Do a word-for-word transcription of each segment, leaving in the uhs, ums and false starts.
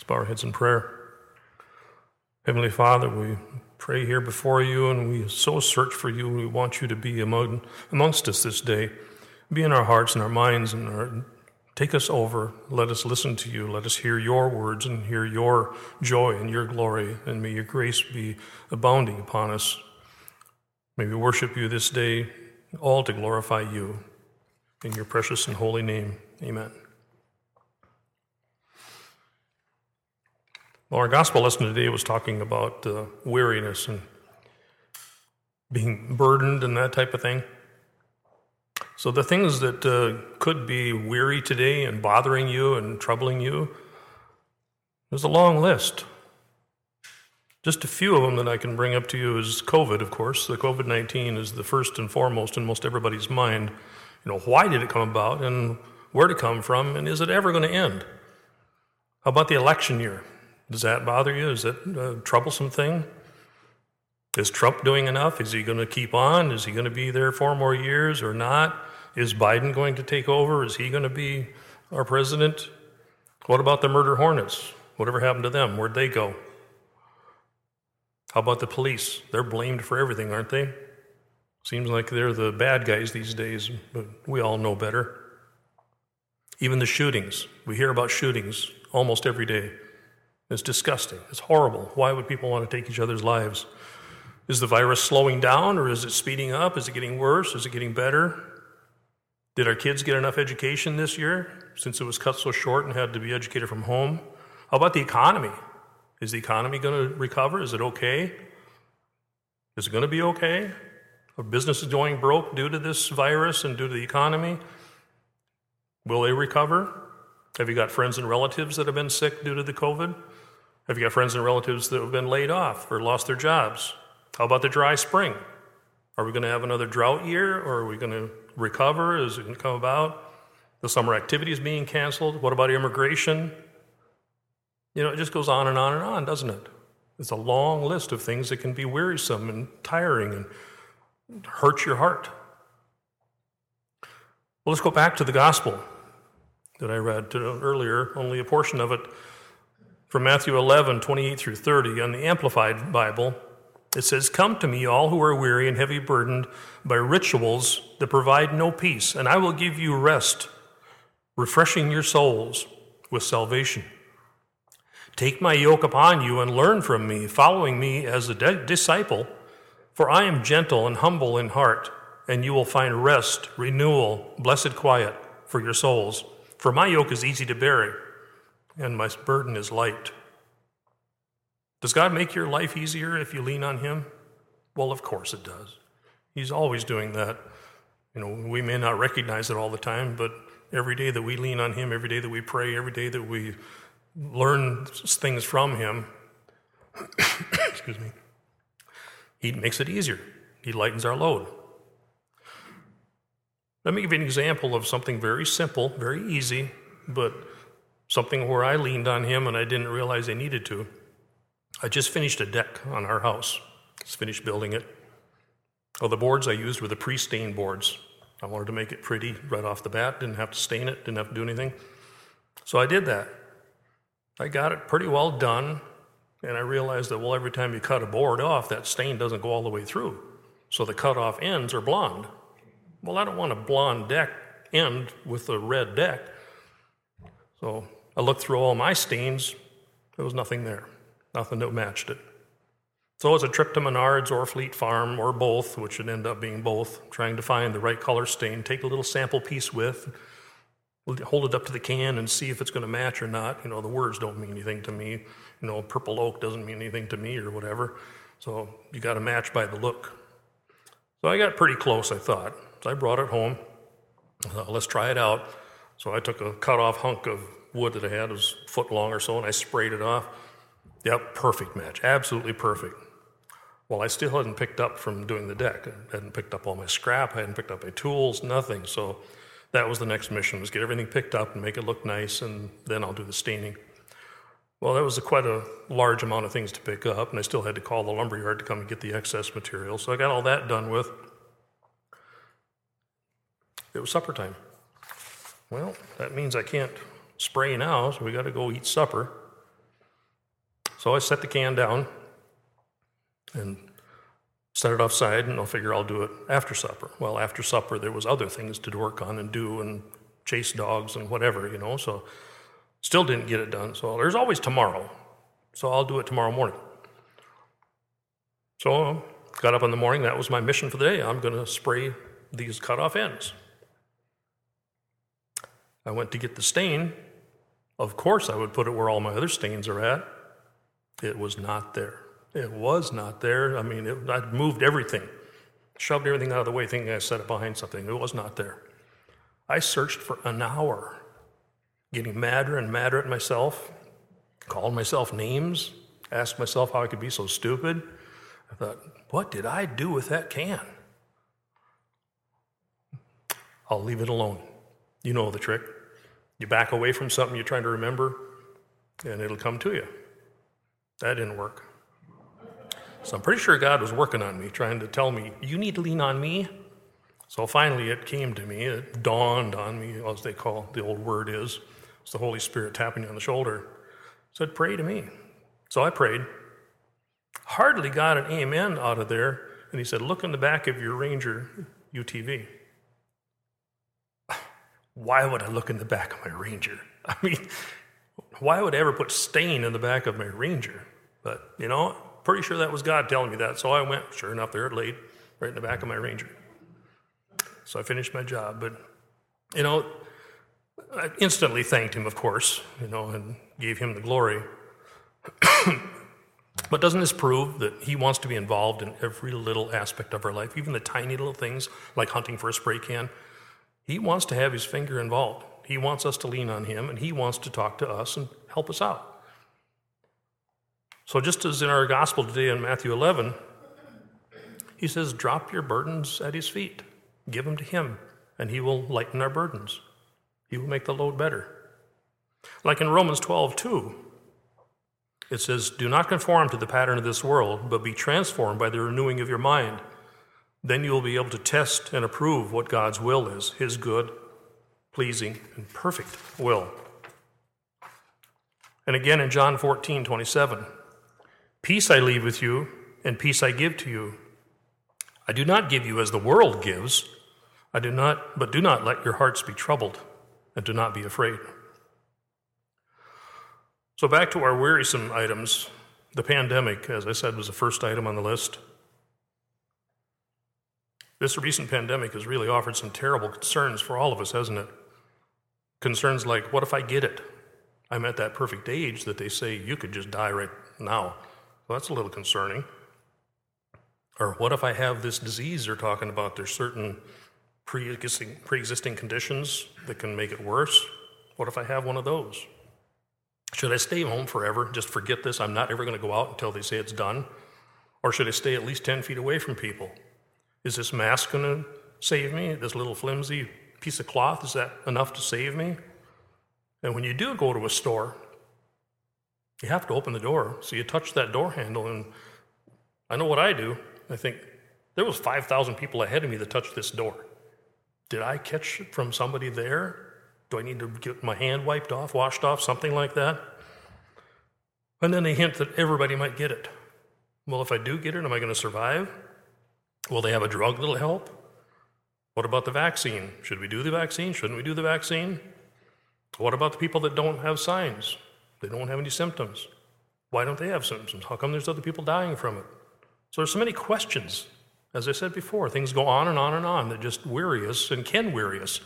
bow our heads in prayer. Heavenly Father, we pray here before you, and we so search for you. We want you to be among, amongst us this day. Be in our hearts and our minds, and our, take us over. Let us listen to you. Let us hear your words and hear your joy and your glory, and may your grace be abounding upon us. May we worship you this day, all to glorify you. In your precious and holy name, amen. Well, our gospel lesson today was talking about uh, weariness and being burdened and that type of thing. So the things that uh, could be weary today and bothering you and troubling you, there's a long list. Just a few of them that I can bring up to you is COVID, of course. The COVID nineteen is the first and foremost in most everybody's mind. You know, why did it come about and where did it come from, and is it ever going to end? How about the election year? Does that bother you? Is that a troublesome thing? Is Trump doing enough? Is he going to keep on? Is he going to be there four more years or not? Is Biden going to take over? Is he going to be our president? What about the murder hornets? Whatever happened to them? Where'd they go? How about the police? They're blamed for everything, aren't they? Seems like they're the bad guys these days, but we all know better. Even the shootings. We hear about shootings almost every day. It's disgusting. It's horrible. Why would people want to take each other's lives? Is the virus slowing down, or is it speeding up? Is it getting worse? Is it getting better? Did our kids get enough education this year, since it was cut so short and had to be educated from home? How about the economy? Is the economy going to recover? Is it okay? Is it going to be okay? Are businesses going broke due to this virus and due to the economy? Will they recover? Have you got friends and relatives that have been sick due to the COVID? Have you got friends and relatives that have been laid off or lost their jobs? How about the dry spring? Are we going to have another drought year, or are we going to recover? Is it going to come about? The summer activities being canceled? What about immigration? You know, it just goes on and on and on, doesn't it? It's a long list of things that can be wearisome and tiring and hurt your heart. Well, let's go back to the gospel that I read earlier, only a portion of it, from Matthew eleven, twenty-eight through thirty. On the Amplified Bible, it says, "Come to me, all who are weary and heavy burdened by rituals that provide no peace, and I will give you rest, refreshing your souls with salvation. Take my yoke upon you and learn from me, following me as a de- disciple, for I am gentle and humble in heart, and you will find rest, renewal, blessed quiet for your souls. For my yoke is easy to bear, and my burden is light." Does God make your life easier if you lean on him? Well, of course it does. He's always doing that. You know, we may not recognize it all the time, but every day that we lean on him, every day that we pray, every day that we learn things from him, excuse me, he makes it easier. He lightens our load. Let me give you an example of something very simple, very easy, but something where I leaned on him and I didn't realize I needed to. I just finished a deck on our house. Just finished building it. Well, the boards I used were the pre-stained boards. I wanted to make it pretty right off the bat. Didn't have to stain it, didn't have to do anything. So I did that. I got it pretty well done, and I realized that, well, every time you cut a board off, that stain doesn't go all the way through. So the cut-off ends are blonde. Well, I don't want a blonde deck end with a red deck. So I looked through all my stains. There was nothing there. Nothing that matched it. So it was a trip to Menards or Fleet Farm or both, which would end up being both, trying to find the right color stain, take a little sample piece with, hold it up to the can and see if it's going to match or not. You know, the words don't mean anything to me. You know, purple oak doesn't mean anything to me or whatever. So you got to match by the look. So I got pretty close, I thought. So I brought it home. Uh, let's try it out. So I took a cut-off hunk of wood that I had, it was a foot long or so, and I sprayed it off. Yep, perfect match, absolutely perfect. Well, I still hadn't picked up from doing the deck. I hadn't picked up all my scrap, I hadn't picked up my tools, nothing. So that was the next mission, was get everything picked up and make it look nice, and then I'll do the staining. Well, that was a, quite a large amount of things to pick up, and I still had to call the lumberyard to come and get the excess material. So I got all that done with. It was supper time. Well, that means I can't spray now, so we got to go eat supper. So I set the can down and set it offside, and I'll figure I'll do it after supper. Well, after supper, there was other things to work on and do and chase dogs and whatever, you know, so still didn't get it done. So there's always tomorrow. So I'll do it tomorrow morning. So I got up in the morning. That was my mission for the day. I'm going to spray these cut-off ends. I went to get the stain. Of course, I would put it where all my other stains are at. It was not there. It was not there. I mean, it, I'd moved everything, shoved everything out of the way thinking I set it behind something. It was not there. I searched for an hour, getting madder and madder at myself, called myself names, asked myself how I could be so stupid. I thought, what did I do with that can? I'll leave it alone. You know the trick. You back away from something you're trying to remember, and it'll come to you. That didn't work. So I'm pretty sure God was working on me, trying to tell me, you need to lean on me. So finally it came to me, it dawned on me, as they call the old word is. It's the Holy Spirit tapping you on the shoulder. Said, pray to me. So I prayed. Hardly got an amen out of there. And he said, look in the back of your Ranger U T V. Why would I look in the back of my Ranger? I mean, why would I ever put stain in the back of my Ranger? But, you know, pretty sure that was God telling me that. So I went, sure enough, there it laid, right in the back of my Ranger. So I finished my job. But, you know, I instantly thanked him, of course, you know, and gave him the glory. But doesn't this prove that he wants to be involved in every little aspect of our life, even the tiny little things like hunting for a spray can? He wants to have his finger involved. He wants us to lean on him, and he wants to talk to us and help us out. So just as in our gospel today in Matthew eleven, he says, drop your burdens at his feet. Give them to him, and he will lighten our burdens. He will make the load better. Like in Romans twelve two, it says, do not conform to the pattern of this world, but be transformed by the renewing of your mind. Then you will be able to test and approve what God's will is, his good, pleasing, and perfect will. And again in John fourteen twenty-seven, peace I leave with you, and peace I give to you. I do not give you as the world gives. I do not, but do not let your hearts be troubled, and do not be afraid. So back to our wearisome items. The pandemic, as I said, was the first item on the list. This recent pandemic has really offered some terrible concerns for all of us, hasn't it? Concerns like, what if I get it? I'm at that perfect age that they say you could just die right now. Well, that's a little concerning. Or what if I have this disease they're talking about? There's certain pre-existing, pre-existing conditions that can make it worse. What if I have one of those? Should I stay home forever, just forget this, I'm not ever going to go out until they say it's done? Or should I stay at least ten feet away from people? Is this mask going to save me? This little flimsy piece of cloth, is that enough to save me? And when you do go to a store, you have to open the door. So you touch that door handle, and I know what I do. I think, there was five thousand people ahead of me that touched this door. Did I catch it from somebody there? Do I need to get my hand wiped off, washed off, something like that? And then they hint that everybody might get it. Well, if I do get it, am I going to survive? Will they have a drug that'll help? What about the vaccine? Should we do the vaccine? Shouldn't we do the vaccine? What about the people that don't have signs? They don't have any symptoms. Why don't they have symptoms? How come there's other people dying from it? So there's so many questions. As I said before, things go on and on and on that just weary us and can weary us.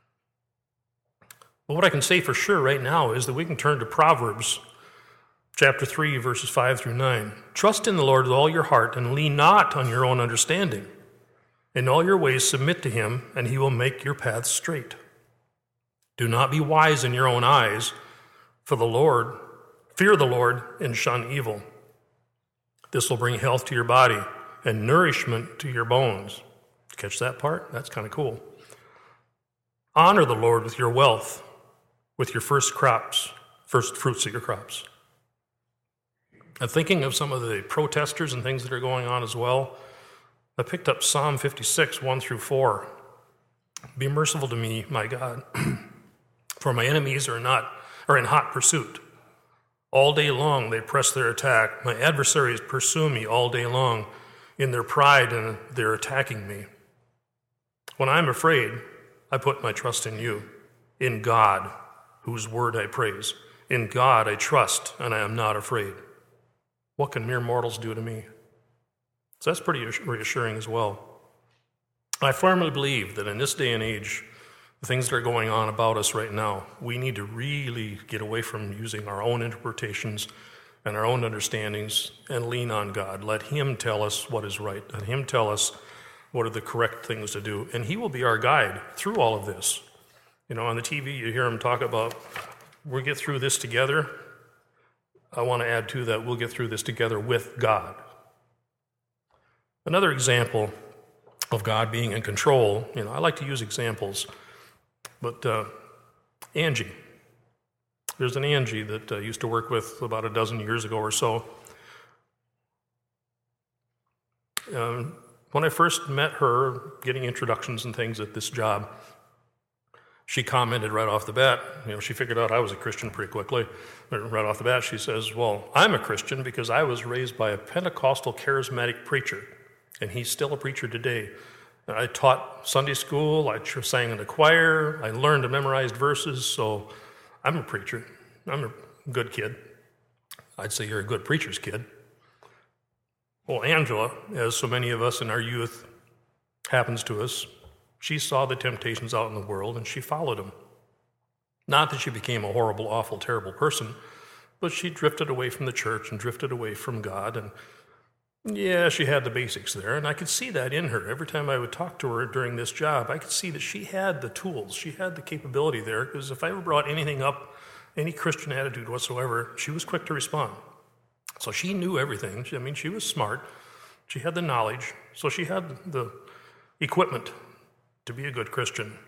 But what I can say for sure right now is that we can turn to Proverbs chapter three, verses five through nine. Trust in the Lord with all your heart and lean not on your own understanding. In all your ways submit to him, and he will make your paths straight. Do not be wise in your own eyes, for the Lord, fear the Lord and shun evil. This will bring health to your body and nourishment to your bones. Catch that part? That's kind of cool. Honor the Lord with your wealth, with your first crops, first fruits of your crops. I'm thinking of some of the protesters and things that are going on as well. I picked up Psalm fifty-six, one through four. Be merciful to me, my God, for my enemies are not are in hot pursuit. All day long they press their attack. My adversaries pursue me all day long. In their pride, and they're attacking me. When I'm afraid, I put my trust in you, in God, whose word I praise. In God I trust, and I am not afraid. What can mere mortals do to me? So that's pretty reassuring as well. I firmly believe that in this day and age, the things that are going on about us right now, we need to really get away from using our own interpretations and our own understandings and lean on God. Let Him tell us what is right. Let Him tell us what are the correct things to do. And He will be our guide through all of this. You know, on the T V, you hear Him talk about, we'll get through this together. I want to add to that, we'll get through this together with God. Another example of God being in control, you know, I like to use examples, but uh, Angie. There's an Angie that I uh, used to work with about a dozen years ago or so. Um, when I first met her, getting introductions and things at this job, she commented right off the bat, you know, she figured out I was a Christian pretty quickly. Right off the bat, she says, well, I'm a Christian because I was raised by a Pentecostal charismatic preacher, and he's still a preacher today. I taught Sunday school, I sang in the choir, I learned to memorize verses, so I'm a preacher. I'm a good kid. I'd say you're a good preacher's kid. Well, Angela, as so many of us in our youth happens to us, she saw the temptations out in the world and she followed them. Not that she became a horrible, awful, terrible person, but she drifted away from the church and drifted away from God. And yeah, she had the basics there, and I could see that in her. Every time I would talk to her during this job, I could see that she had the tools, she had the capability there, because if I ever brought anything up, any Christian attitude whatsoever, she was quick to respond. So she knew everything. I mean, she was smart. She had the knowledge. So she had the equipment to be a good Christian.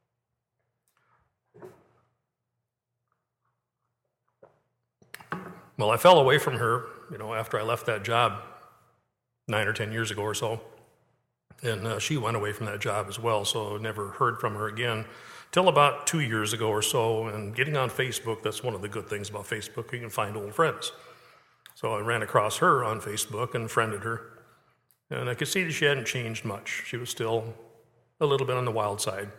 Well, I fell away from her, you know, after I left that job nine or ten years ago or so. And uh, she went away from that job as well, so I never heard from her again till about two years ago or so. And getting on Facebook, that's one of the good things about Facebook, you can find old friends. So I ran across her on Facebook and friended her. And I could see that she hadn't changed much. She was still a little bit on the wild side.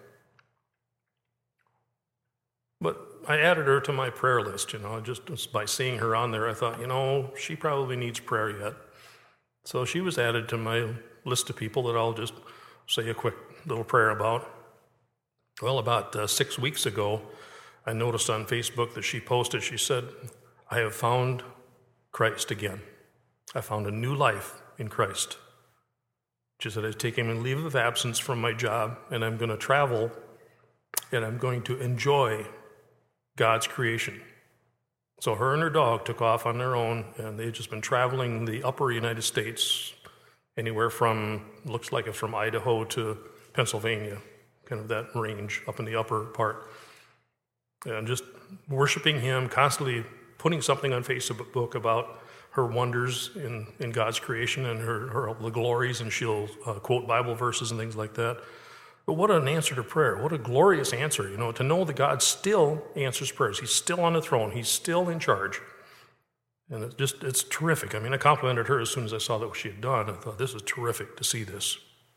But I added her to my prayer list, you know, just, just by seeing her on there, I thought, you know, she probably needs prayer yet. So she was added to my list of people that I'll just say a quick little prayer about. Well, about uh, six weeks ago, I noticed on Facebook that she posted, she said, I have found Christ again. I found a new life in Christ. She said, I've taken a leave of absence from my job, and I'm going to travel, and I'm going to enjoy God's creation. So her and her dog took off on their own, and they've just been traveling the upper United States, anywhere from, looks like it's from Idaho to Pennsylvania, kind of that range up in the upper part. And just worshiping Him, constantly putting something on Facebook about her wonders in, in God's creation and her, her the glories, and she'll uh, quote Bible verses and things like that. But what an answer to prayer. What a glorious answer, you know, to know that God still answers prayers. He's still on the throne. He's still in charge. And it's just, it's terrific. I mean, I complimented her as soon as I saw that what she had done. I thought, this is terrific to see this.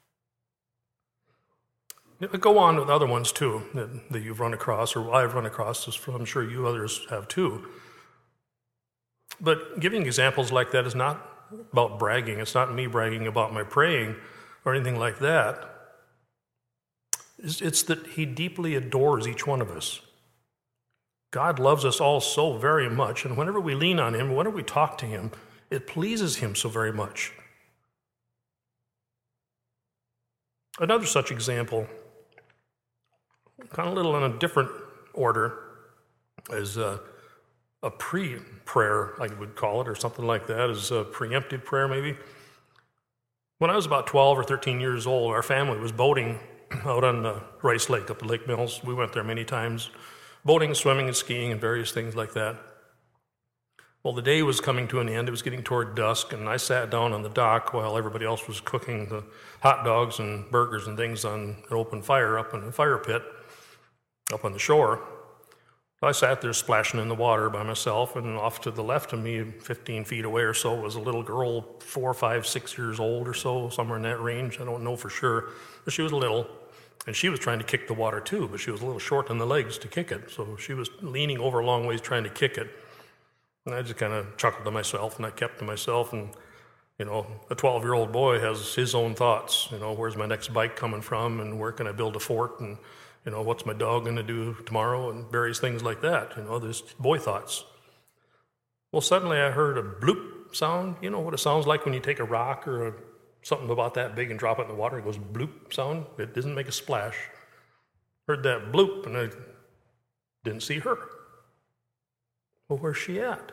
I go on with other ones, too, that, that you've run across, or I've run across, as I'm sure you others have, too. But giving examples like that is not about bragging. It's not me bragging about my praying or anything like that. It's that He deeply adores each one of us. God loves us all so very much, and whenever we lean on Him, whenever we talk to Him, it pleases Him so very much. Another such example, kind of a little in a different order, is uh, a pre-prayer, I would call it, or something like that, is a preemptive prayer maybe. When I was about twelve or thirteen years old, our family was boating out on the Rice Lake up at Lake Mills. We went there many times, boating, swimming, and skiing, and various things like that. Well, the day was coming to an end. It was getting toward dusk, and I sat down on the dock while everybody else was cooking the hot dogs and burgers and things on an open fire up in the fire pit up on the shore. I sat there splashing in the water by myself, and off to the left of me, fifteen feet away or so, was a little girl, four, five, six years old or so, somewhere in that range. I don't know for sure, but she was little, and she was trying to kick the water too, but she was a little short on the legs to kick it, so she was leaning over a long ways trying to kick it. And I just kind of chuckled to myself, and I kept to myself, and, you know, a twelve-year-old boy has his own thoughts. You know, where's my next bike coming from, and where can I build a fort, and, you know, what's my dog going to do tomorrow, and various things like that. You know, there's boy thoughts. Well, suddenly I heard a bloop sound. You know what it sounds like when you take a rock or a, something about that big and drop it in the water? It goes bloop sound. It doesn't make a splash. Heard that bloop, and I didn't see her. Well, where's she at?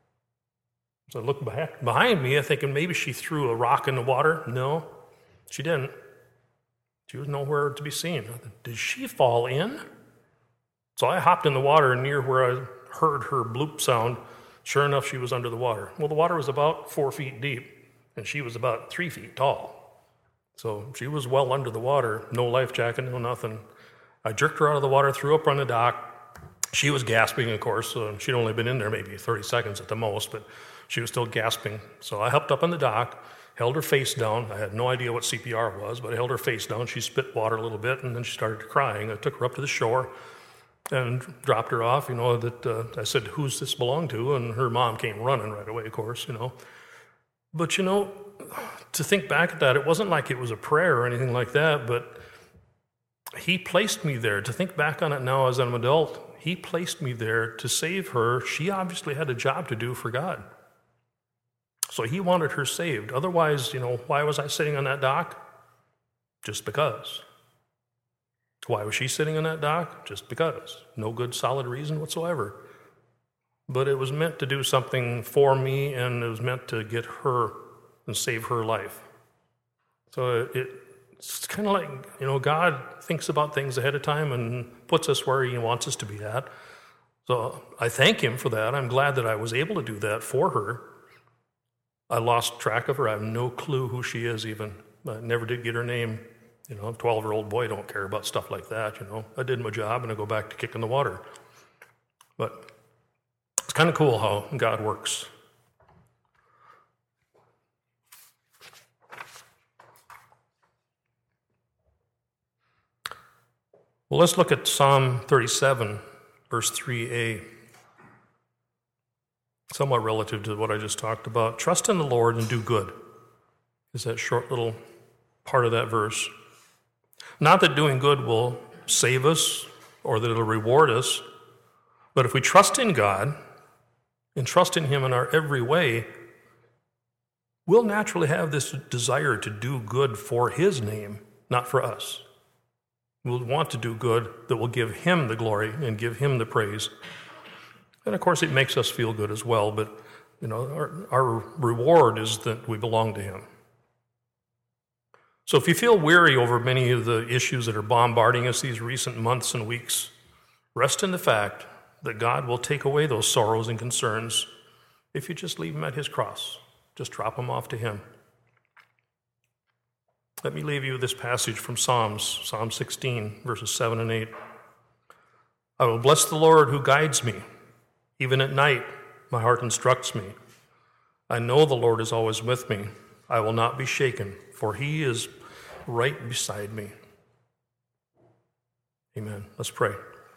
So I looked back behind me, thinking maybe she threw a rock in the water. No, she didn't. She was nowhere to be seen. Did she fall in? So I hopped in the water near where I heard her bloop sound. Sure enough, she was under the water. Well, the water was about four feet deep, and she was about three feet tall. So she was well under the water, no life jacket, no nothing. I jerked her out of the water, threw her up on the dock. She was gasping, of course. So she'd only been in there maybe thirty seconds at the most, but she was still gasping. So I helped up on the dock, held her face down. I had no idea what C P R was, but I held her face down. She spit water a little bit, and then she started crying. I took her up to the shore and dropped her off. You know, that uh, I said, who's this belong to? And her mom came running right away, of course, you know. But, you know, to think back at that, it wasn't like it was a prayer or anything like that, but he placed me there. To think back on it now as an adult, he placed me there to save her. She obviously had a job to do for God. So he wanted her saved. Otherwise, you know, why was I sitting on that dock? Just because. Why was she sitting on that dock? Just because. No good solid reason whatsoever. But it was meant to do something for me, and it was meant to get her and save her life. So it, it's kind of like, you know, God thinks about things ahead of time and puts us where he wants us to be at. So I thank him for that. I'm glad that I was able to do that for her. I lost track of her. I have no clue who she is even. I never did get her name. You know, a twelve-year-old boy don't care about stuff like that, you know. I did my job, and I go back to kicking the water. But it's kind of cool how God works. Well, let's look at Psalm thirty-seven, verse three a. Somewhat relative to what I just talked about. Trust in the Lord and do good is that short little part of that verse. Not that doing good will save us or that it'll reward us, but if we trust in God and trust in him in our every way, we'll naturally have this desire to do good for his name, not for us. We'll want to do good that will give him the glory and give him the praise. And of course, it makes us feel good as well, but you know, our, our reward is that we belong to him. So if you feel weary over many of the issues that are bombarding us these recent months and weeks, rest in the fact that God will take away those sorrows and concerns if you just leave them at his cross. Just drop them off to him. Let me leave you with this passage from Psalms, Psalm sixteen, verses seven and eight. I will bless the Lord who guides me. Even at night, my heart instructs me. I know the Lord is always with me. I will not be shaken, for he is right beside me. Amen. Let's pray.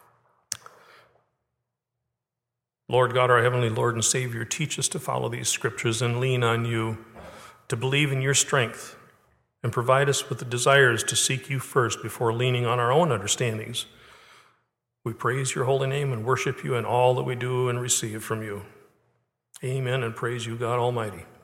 Lord God, our heavenly Lord and Savior, teach us to follow these scriptures and lean on you, to believe in your strength, and provide us with the desires to seek you first before leaning on our own understandings. We praise your holy name and worship you in all that we do and receive from you. Amen, and praise you, God Almighty.